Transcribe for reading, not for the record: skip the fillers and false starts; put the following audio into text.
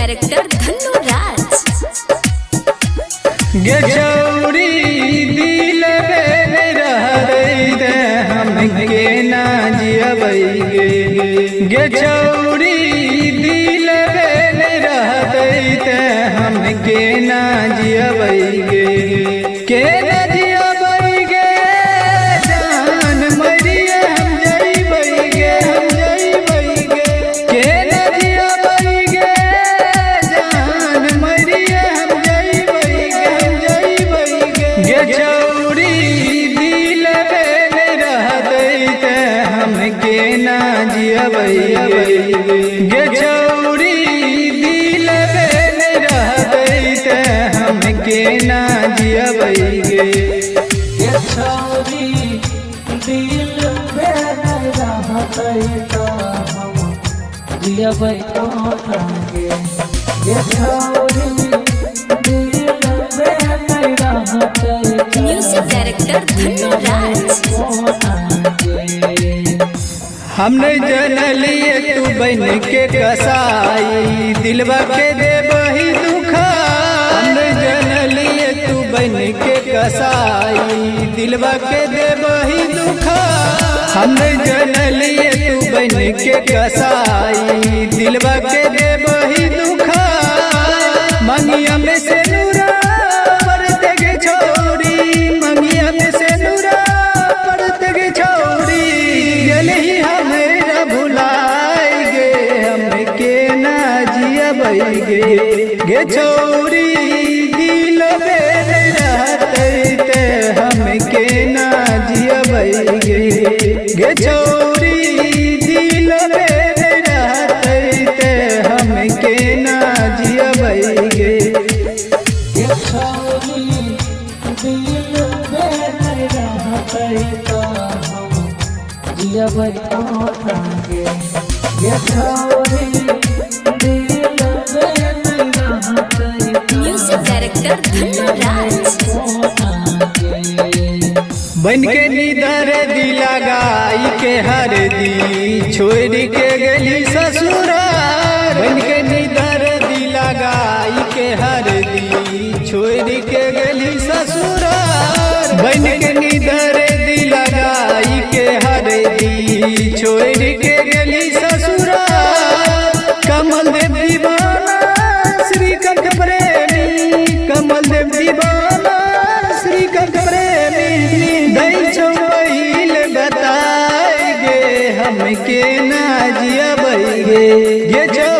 Director Dhannu राज। गे छौरी दिल में रह दे हमके ना जियबै गे छौरी दिल में रह दे हमके ना जियबै के ना जियबै गे जान मरिए हम जइबै गे के ना जियबै गे जान मरिए हम जइबै गे छौरी दिल में रह दे हमके ना जियबै गे छौरी दिल में रह दे हमके ना जियबै गे छौरी दिल में रहतै हम जियबै तोहराके गे छौरी दिल में रहतै म्यूजिक डायरेक्टर धन्नू राज। हमने जनलिए तू बन के कसाई दिलवा के देबही दुखा हमने जनलिए तू बन के कसाई दिलवा के देबही दुखा हमने जनलिए तू बन के कसाई दिलवा के देबही दुखा मंगिया में से नूरा पड़ते गे छोरी मंगिया में से नूरा पड़ते गे छोरी गलही हमेरा भुलाई गे हमके ना जियबै गे छोरी दिल में रहते हमके ना जियबै गे छोरी दिल में रहते हमके ना जियबै गे छौरी दिल में रहतै हम जियबै तोहराके गे छौरी दिल में रहतै म्यूजिक डायरेक्टर धन्नू राज। बन के नीदर दिला गाई के हर दी छोड़ के गली ससुराल बन के नीदर दिला गाई के हर दी छोड़ के गली ससुराल बन के नीदर दिला गाई के हर दी छोड़ के गली ससुराल कमल देव दीवाना श्रीकांत प्रेमी कमल देव दीवाना श्रीकांत प्रेमी दई चौबैल बताए गे हमके ना जियबै गे